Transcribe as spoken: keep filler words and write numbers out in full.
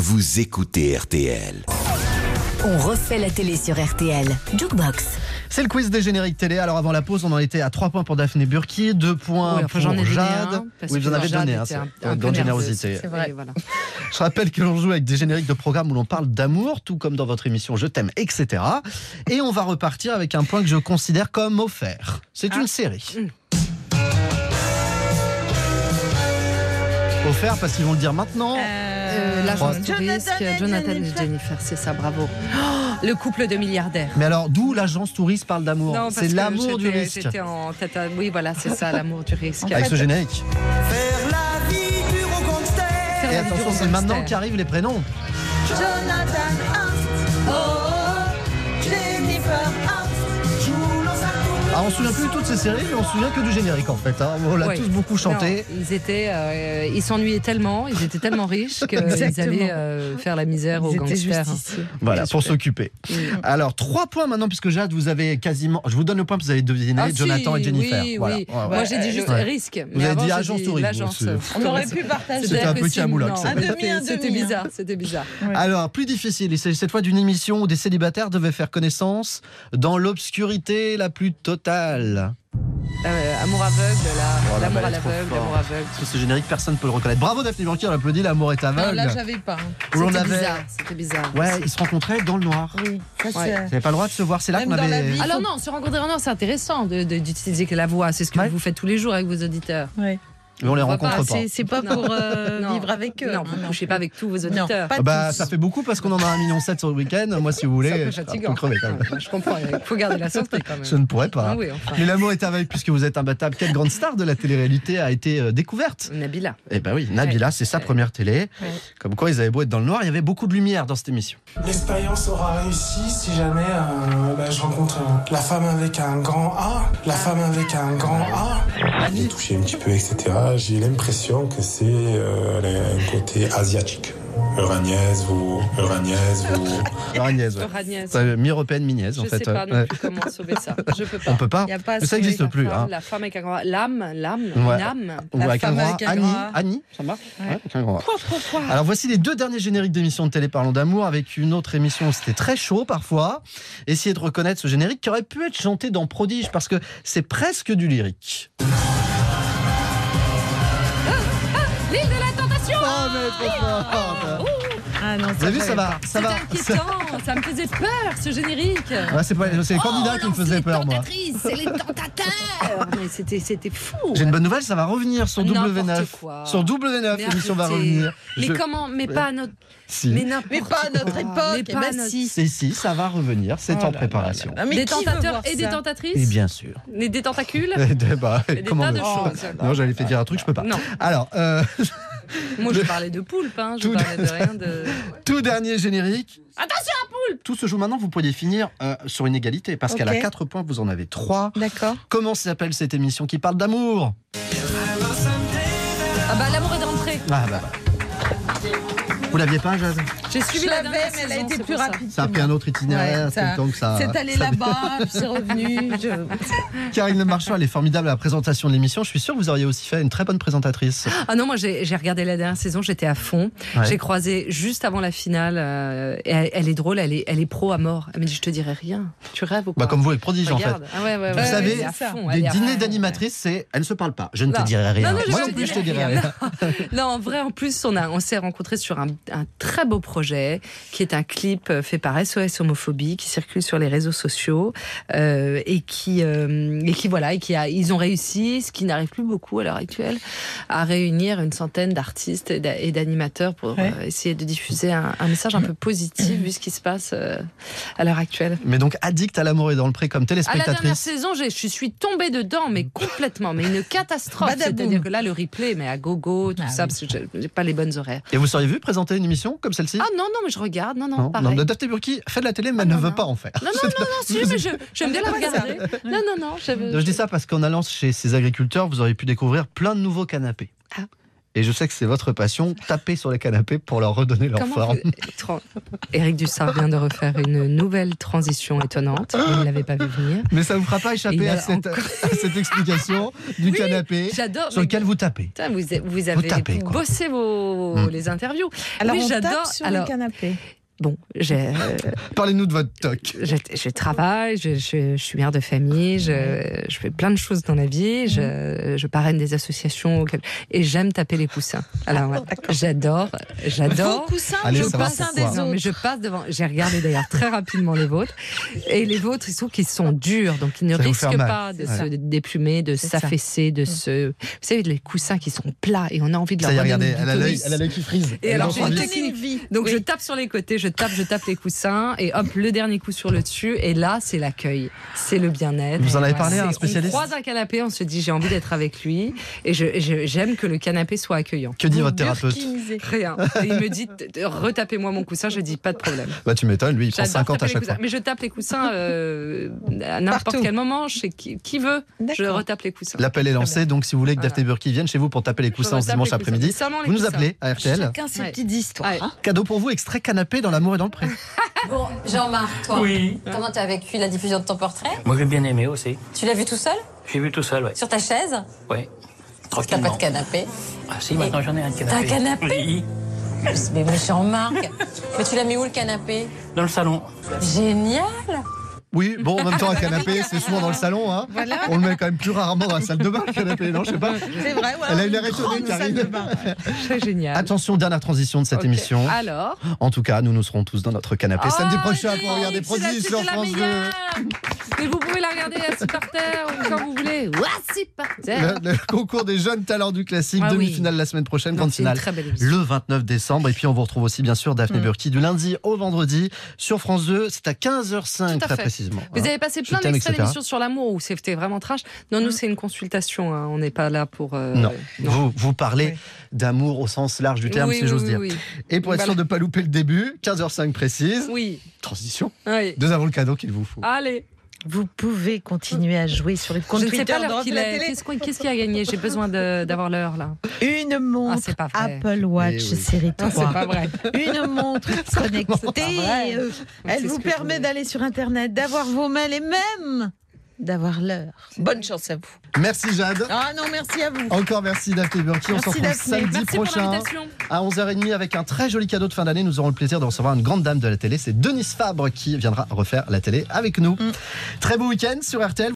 vous écoutez R T L. On refait la télé sur R T L. Jukebox. C'est le quiz des génériques télé. Alors avant la pause, on en était à trois points pour Daphné Burki, deux points oui, enfin, pour j'en ai Jade. donné un, oui, vous en avez Jade donné un, était un, c'est un dans peu générosité. nerveuse, c'est vrai. Voilà. Je rappelle que l'on joue avec des génériques de programmes où l'on parle d'amour, tout comme dans votre émission Je t'aime, et cetera. Et on va repartir avec un point que je considère comme offert. C'est ah. une série. Mmh. Offert parce qu'ils vont le dire maintenant. Euh, L'agence du risque, Jonathan et Jennifer, c'est ça, bravo. Oh, le couple de milliardaires. Mais alors, d'où l'agence touriste parle d'amour? C'est l'amour du risque. J'étais en tête à... Oui, voilà, c'est ça, l'amour du risque. Avec ce générique. Faire la vie du gangster. Et attention, c'est maintenant qu'arrivent les prénoms. Jonathan Ernst, oh, Jennifer Ernst. Ah, on ne se souvient plus de toutes ces séries, mais on se souvient que du générique en fait. Hein. On l'a oui. tous beaucoup chanté. Non, ils étaient, euh, ils s'ennuyaient tellement, ils étaient tellement riches qu'ils allaient euh, faire la misère ils aux gangsters. Voilà, pour s'occuper. Mmh. Alors, trois points maintenant, puisque Jade, vous avez quasiment. Je vous donne le point, vous avez deviné ah, Jonathan si, et Jennifer. Oui, voilà. oui. Ouais, ouais. Moi, j'ai dit juste ouais. risque. Vous avez dit agence tourisme. On aurait pu partager. C'était un petit amoulox. Un demi, un demi. C'était bizarre, c'était bizarre. Alors, plus difficile. Il s'agit cette fois d'une émission où des célibataires devaient faire connaissance dans l'obscurité la plus totale. Euh, amour aveugle, là. Oh, l'amour à l'aveugle, l'amour aveugle. Sur ce générique, personne ne peut le reconnaître. Bravo Daphné Burki, on applaudit, l'amour est aveugle. Non, là, j'avais pas. C'était avait... bizarre, c'était bizarre. Ouais, ils se rencontraient dans le noir. Oui, ça ouais. c'est... Vous n'avez pas le droit de se voir, c'est là Même qu'on avait... Vie, Alors non, se rencontrer en noir, c'est intéressant de, de, d'utiliser la voix. C'est ce que ouais. vous faites tous les jours avec vos auditeurs. Oui. Mais on les rencontre pas. pas. C'est, c'est pas non. pour euh, vivre avec eux. Non, vous ne couchez pas avec tous vos auditeurs. Non, bah, ça fait beaucoup parce qu'on en a un million sept sur le week-end. Moi, si vous voulez, c'est un peu fatigant. Crever, quand même. Ouais, je comprends. Il faut garder la santé quand même. Je ne pourrais pas. Ah oui, enfin. Mais l'amour est aveugle puisque vous êtes imbattable. Quelle grande star de la télé-réalité a été euh, découverte? Nabila. Eh ben oui, Nabila, ouais. c'est sa ouais. première télé. Ouais. Comme quoi, ils avaient beau être dans le noir, il y avait beaucoup de lumière dans cette émission. L'expérience aura réussi si jamais euh, bah, je rencontre euh, la femme avec un grand A, la femme avec un grand A. J'ai touché un petit peu, et cetera. J'ai l'impression que c'est euh, un côté asiatique. Euragnaise, vous, Euragnaise, vous. Euragnaise, ouais. C'est mi-européenne, mi-niaise, en je fait. Je sais pas non ouais. plus comment sauver ça. Je peux pas. On peut pas. pas Mais ça n'existe plus. Femme, hein. La femme avec un grand. L'âme, l'âme, ouais. l'âme. La avec femme un avec un Annie, grand. Annie, ça marche. Ouais. Ouais, avec un grand. Quoi, quoi, quoi. Alors voici les deux derniers génériques d'émissions de télé parlant d'amour avec une autre émission où c'était très chaud parfois. Essayez de reconnaître ce générique qui aurait pu être chanté dans Prodige parce que c'est presque du lyrique. L'île de la tentation. Oh, mais trop fort. Ah non, vous avez vu, ça va, ça va. C'est inquiétant, ça me faisait peur ce générique. Ouais, c'est, pas, c'est les oh, candidats qui me faisaient peur, moi. C'est les tentateurs. Mais c'était, c'était fou. J'ai une bonne nouvelle, ça va revenir sur W neuf. Quoi. Sur W neuf, mais l'émission va revenir. Mais Je... comment Mais pas à notre. Si. Mais, mais pas à notre époque. Mais pas bah notre... si. C'est si, ça va revenir, c'est oh en préparation. Là là là. Mais des tentateurs et des tentatrices. Et bien sûr. Et des tentacules. Et de, bah, et des comment tas de oh, choses. Non, j'allais faire dire un truc, je peux pas. Non. Alors. Euh... Moi, je parlais de poulpe, hein. Je tout parlais de rien de. Tout dernier générique. Attention à poulpe. Tout se joue maintenant, vous pourriez finir euh, sur une égalité, parce okay. qu'elle a quatre points, vous en avez trois. D'accord. Comment s'appelle cette émission qui parle d'amour? Ah bah, l'amour est d'entrée. Ah bah. Vous l'aviez pas, Jade? J'ai suivi je la l'avais, mais elle a été plus rapide. Ça a pris un autre itinéraire, ouais, ça, c'est le temps que ça. C'est allé ça... là-bas, puis c'est revenu. Je... Karine Le Marchand, elle est formidable à la présentation de l'émission. Je suis sûr que vous auriez aussi fait une très bonne présentatrice. Ah non, moi j'ai, j'ai regardé la dernière saison, j'étais à fond. Ouais. J'ai croisé juste avant la finale. Euh, et elle, elle est drôle, elle est, elle est pro à mort. Elle m'a dit, je te dirai rien. Tu rêves ou pas? Bah comme vous avec Prodige, Regarde. en fait. Ah ouais, ouais, vous ouais, savez, ouais, fond, des dîners d'animatrices, c'est elles ne se parlent pas. Je ne non. te dirai rien. Non, non, moi non plus, je te dirai rien. rien. Non, en vrai, en plus, on, a, on s'est rencontrés sur un, un très beau projet qui est un clip fait par S O S Homophobie qui circule sur les réseaux sociaux euh, et qui euh, et qui voilà et qui a ils ont réussi, ce qui n'arrive plus beaucoup à l'heure actuelle, à réunir une centaine d'artistes et, d'a, et d'animateurs pour ouais. euh, essayer de diffuser un, un message un peu positif vu ce qui se passe euh, à l'heure actuelle. Mais donc addict à l'amour et dans le pré comme téléspectatrice. À la dernière saison, j'ai, je suis tombée dedans, mais complètement, mais une catastrophe. C'est-à-dire que là, le replay, mais à gogo, tout ah, ça, oui. parce que j'ai, j'ai pas les bonnes horaires. Et vous seriez vu présenter une émission comme celle-ci? Ah non non, mais je regarde, non non. Non, pareil. non, Daphné Burki fait de la télé, mais ah, elle non, ne veut non. pas en faire. Non, non, non, non, si, mais je, j'aime bien la regarder. Non, non, non. Je, je dis ça parce qu'en allant chez ces agriculteurs, vous aurez pu découvrir plein de nouveaux canapés. Ah. et je sais que c'est votre passion, taper sur les canapés pour leur redonner leur Comment forme. vous- Tran- Éric Dussart vient de refaire une nouvelle transition étonnante. Vous ne l'avez pas vu venir. Mais ça vous fera pas Et échapper il à a cette, encore- à cette explication du Oui, canapé J'adore. sur mais- lequel vous tapez. Putain, vous, vous avez tapez, quoi. bossé vos, Mm. les interviews. Alors, oui, on j'adore. tape sur Alors, le canapé. bon, j'ai, euh, Parlez-nous de votre toc. je, je travaille, je, je- je suis mère de famille, je, je fais plein de choses dans la vie, je, je parraine des associations auxquelles- et j'aime taper les coussins. Alors, ouais, j'adore, Vos j'adore. coussins, Allez, je ça va passe un pourquoi. des Non, mais autres. je passe devant. J'ai regardé d'ailleurs très rapidement les vôtres. Et les vôtres, ils sont qu'ils sont durs, donc ils ne Ça va vous risquent faire mal. pas de C'est se déplumer, de C'est ça. s'affaisser, de se. Vous savez, les coussins qui sont plats et on a envie de leur Ça y est, donner regardez, une elle a l'œil clitoris. elle a l'œil qui frise. Et Elle alors, est j'ai en une vie. Donner une vie. Donc Oui. je tape sur les côtés, je tape, je tape les coussins et hop, le dernier coup sur le dessus. Et là, c'est l'accueil, c'est le bien-être. Vous en avez Voilà, parlé à un c'est- spécialiste On croise un canapé, on se dit j'ai envie d'être avec lui et je- je- j'aime que le canapé soit accueillant. Que dit Vous votre thérapeute? burkinisez. Rien. Et il me dit t- t- retapez-moi mon coussin, je dis pas de problème. Bah tu m'étonnes, lui il prend J'adore cinquante à taper les chaque coussins. fois. Mais je tape les coussins euh, à n'importe Partout. quel moment, chez qui, qui veut, je D'accord. retape les coussins. L'appel est lancé, donc si vous voulez que Voilà. Daphné Burki vienne chez vous pour taper les Je coussins ce retape dimanche les coussins. après-midi, Seulement les vous nous coussins. appelez à R T L. Chacun ses Ouais. petites histoires. Ouais. Cadeau pour vous, extrait canapé dans l'amour et dans le pré. Bon, Jean-Marc, toi, Oui. comment tu as vécu la diffusion de ton portrait? Moi, j'ai bien aimé aussi. Tu l'as vu tout seul? J'ai vu tout seul, ouais. Sur ta chaise? Ouais. T'as pas Tranquillement. de canapé? Ah si, maintenant j'en ai un canapé. T'as un canapé? Oui. Mais, mais Jean-Marc, mais tu l'as mis où le canapé? Dans le salon. Génial! Oui, bon, en même temps, un canapé, c'est souvent dans le salon. Hein. On le met quand même plus rarement dans la salle de bain, le canapé, non, je sais pas. C'est vrai, voilà. Elle a une air une étonnée, grande salle Karine. de bain. C'est génial. Attention, dernière transition de cette Ok. émission. Alors. En tout cas, nous nous serons tous dans notre canapé Oh, samedi prochain Eric, pour regarder c'est Prodigy la- sur c'était la France deux. meilleure. Mais vous pouvez la regarder assis par terre ou quand vous voulez. Ou assis par terre. Le, le concours des jeunes talents du classique, Ah oui. demi-finale la semaine prochaine, Non, grande c'est une finale très belle émission. le vingt-neuf décembre. Et puis on vous retrouve aussi bien sûr Daphné Mm. Burki du lundi au vendredi sur France deux. C'est à quinze heures cinq Tout à très fait. précisément. Vous hein. avez passé Je plein t'aime, d'extraits et cetera. d'émissions sur l'amour où c'était vraiment trash. Non, nous, c'est une consultation. hein. On n'est pas là pour. euh, Non. Vous, vous parlez Oui. d'amour au sens large du terme, Oui, si oui, j'ose oui, dire. oui. Et pour être Voilà. sûr de ne pas louper le début, quinze heures cinq précise, Oui. transition, Oui. nous avons le cadeau qu'il vous faut. Allez. Vous pouvez continuer à jouer sur les comptes Je ne sais Twitter pas l'heure de qu'il la est. télé. Qu'est-ce qu'on- Qu'est-ce qui a gagné? J'ai besoin de- d'avoir l'heure là. Une Ah, montre c'est pas vrai. Apple Watch Eh oui. série Non, trois. c'est pas vrai. Une montre connectée. vrai. euh, Elle C'est vous ce que je permet voulais. d'aller sur Internet, d'avoir vos mails et même d'avoir l'heure. Bonne chance à vous. Merci Jade. Ah non, merci à vous. Encore merci Daphné Burki. On se Merci, retrouve Daphné. samedi Merci pour prochain l'invitation. à onze heures trente avec un très joli cadeau de fin d'année. Nous aurons le plaisir de recevoir une grande dame de la télé. C'est Denise Fabre qui viendra refaire la télé avec nous. Très beau week-end sur R T L.